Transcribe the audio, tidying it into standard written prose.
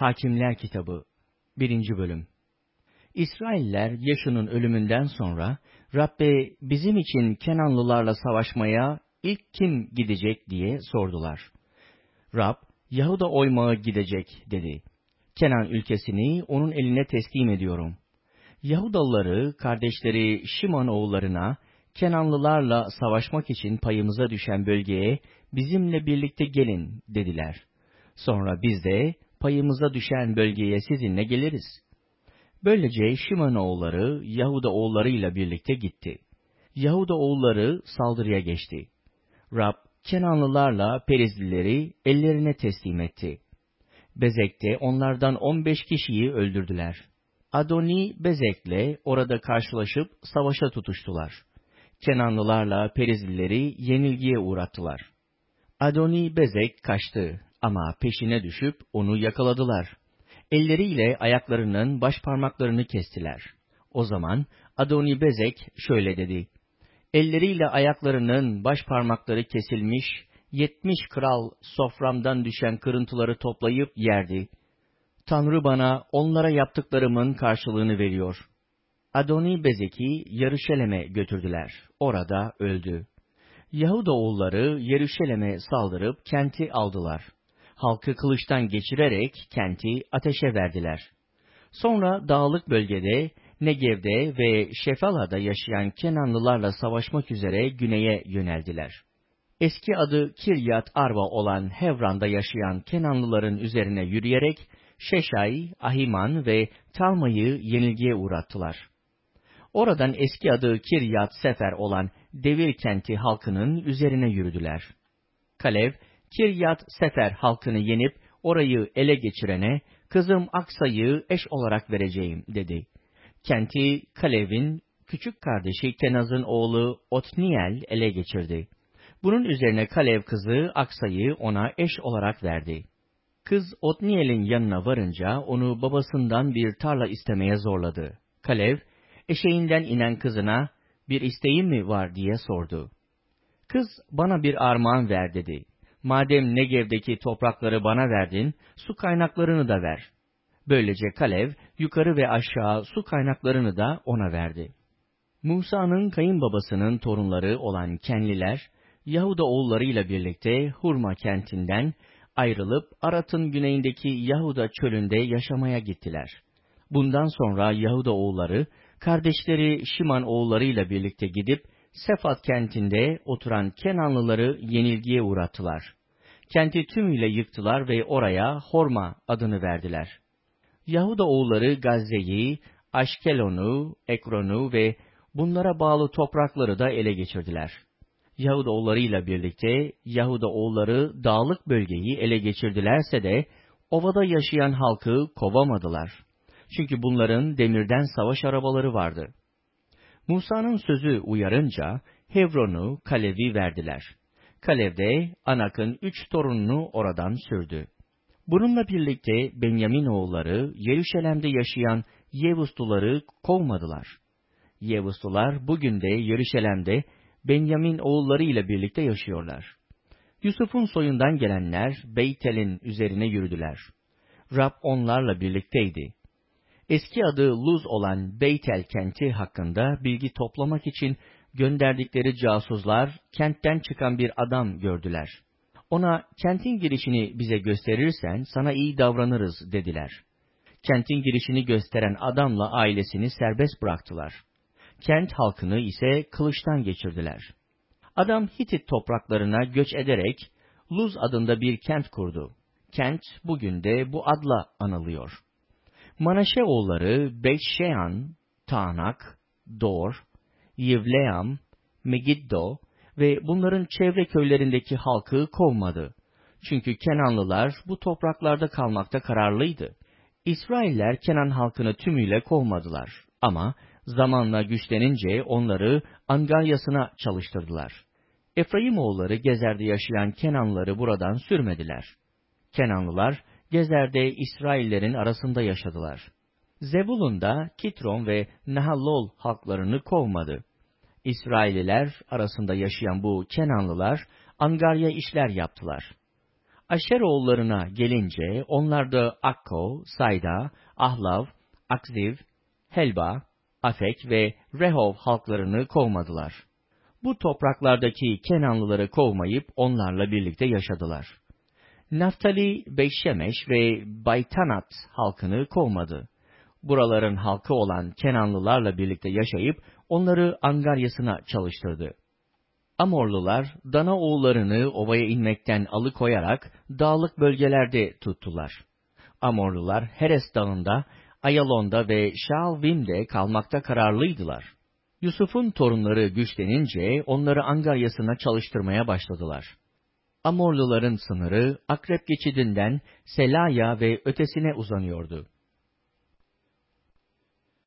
Hakimler Kitabı 1. Bölüm. İsrailler Yaşu'nun ölümünden sonra, Rabbe bizim için Kenanlılarla savaşmaya ilk kim gidecek diye sordular. Rab, Yahuda oymağı gidecek dedi. Kenan ülkesini onun eline teslim ediyorum. Yahudalıları kardeşleri Şimon oğullarına, Kenanlılarla savaşmak için payımıza düşen bölgeye bizimle birlikte gelin dediler. Sonra biz de payımıza düşen bölgeye sizinle geliriz. Böylece Şimon oğulları Yahuda oğullarıyla birlikte gitti. Yahuda oğulları saldırıya geçti. Rab, Kenanlılarla Perizlileri ellerine teslim etti. Bezek'te onlardan 15 kişiyi öldürdüler. Adoni Bezek'le orada karşılaşıp savaşa tutuştular. Kenanlılarla Perizlileri yenilgiye uğrattılar. Adoni Bezek kaçtı ama peşine düşüp onu yakaladılar. Elleriyle ayaklarının başparmaklarını kestiler. O zaman Adoni Bezek şöyle dedi: Elleriyle ayaklarının başparmakları kesilmiş 70 kral soframdan düşen kırıntıları toplayıp yerdi. Tanrı bana onlara yaptıklarımın karşılığını veriyor. Adoni Bezek'i Yeruşalim'e götürdüler. Orada öldü. Yahuda oğulları Yeruşalim'e saldırıp kenti aldılar. Halkı kılıçtan geçirerek kenti ateşe verdiler. Sonra dağlık bölgede, Negev'de ve Şefala'da yaşayan Kenanlılarla savaşmak üzere güneye yöneldiler. Eski adı Kiryat Arba olan Hevran'da yaşayan Kenanlıların üzerine yürüyerek Şeşay, Ahiman ve Talmay'ı yenilgiye uğrattılar. Oradan eski adı Kiryat Sefer olan Devir kenti halkının üzerine yürüdüler. Kalev, Kiryat Sefer halkını yenip orayı ele geçirene, kızım Aksa'yı eş olarak vereceğim dedi. Kenti Kalev'in küçük kardeşi Kenaz'ın oğlu Otniel ele geçirdi. Bunun üzerine Kalev kızı Aksa'yı ona eş olarak verdi. Kız Otniel'in yanına varınca onu babasından bir tarla istemeye zorladı. Kalev, eşeğinden inen kızına, bir isteğin mi var diye sordu. Kız, bana bir armağan ver dedi. Madem Negev'deki toprakları bana verdin, su kaynaklarını da ver. Böylece Kalev, yukarı ve aşağı su kaynaklarını da ona verdi. Musa'nın kayınbabasının torunları olan Kenliler, Yahuda oğullarıyla birlikte Hurma kentinden ayrılıp Arat'ın güneyindeki Yahuda çölünde yaşamaya gittiler. Bundan sonra Yahuda oğulları, kardeşleri Şimon oğullarıyla birlikte gidip, Sefat kentinde oturan Kenanlıları yenilgiye uğrattılar. Kenti tümüyle yıktılar ve oraya Horma adını verdiler. Yahuda oğulları Gazze'yi, Aşkelon'u, Ekron'u ve bunlara bağlı toprakları da ele geçirdiler. Yahuda oğullarıyla birlikte Yahuda oğulları dağlık bölgeyi ele geçirdilerse de ovada yaşayan halkı kovamadılar. Çünkü bunların demirden savaş arabaları vardı. Musa'nın sözü uyarınca Hebron'u, Kalev'i verdiler. Kalev de Anak'ın 3 torununu oradan sürdü. Bununla birlikte Benyamin oğulları Yeruşalim'de yaşayan Yevusluları kovmadılar. Yevuslular bugün de Yeruşalim'de Benyamin oğulları ile birlikte yaşıyorlar. Yusuf'un soyundan gelenler Beytel'in üzerine yürüdüler. Rab onlarla birlikteydi. Eski adı Luz olan Beytel kenti hakkında bilgi toplamak için gönderdikleri casuslar kentten çıkan bir adam gördüler. Ona kentin girişini bize gösterirsen sana iyi davranırız dediler. Kentin girişini gösteren adamla ailesini serbest bıraktılar. Kent halkını ise kılıçtan geçirdiler. Adam Hitit topraklarına göç ederek Luz adında bir kent kurdu. Kent bugün de bu adla anılıyor. Manaşe oğulları Beyt-Şean, Taanak, Dor, Yivleam, Megiddo ve bunların çevre köylerindeki halkı kovmadı. Çünkü Kenanlılar bu topraklarda kalmakta kararlıydı. İsrailler Kenan halkını tümüyle kovmadılar ama zamanla güçlenince onları angaryasına çalıştırdılar. Efraim oğulları Gezer'de yaşayan Kenanlıları buradan sürmediler. Kenanlılar Gezer'de İsraillerin arasında yaşadılar. Zebulun da Kitron ve Nahallol halklarını kovmadı. İsrailliler arasında yaşayan bu Kenanlılar angarya işler yaptılar. Aşeroğullarına gelince, onlar da Akko, Sayda, Ahlav, Akziv, Helba, Afek ve Rehov halklarını kovmadılar. Bu topraklardaki Kenanlıları kovmayıp onlarla birlikte yaşadılar. Naftali, Beyşemeş ve Baytanat halkını kovmadı. Buraların halkı olan Kenanlılarla birlikte yaşayıp onları angaryasına çalıştırdı. Amorlular, Dana oğullarını ovaya inmekten alıkoyarak dağlık bölgelerde tuttular. Amorlular, Heres dağında, Ayalon'da ve Şaalbim'de kalmakta kararlıydılar. Yusuf'un torunları güçlenince onları angaryasına çalıştırmaya başladılar. Amorluların sınırı Akrep geçidinden Selaya ve ötesine uzanıyordu.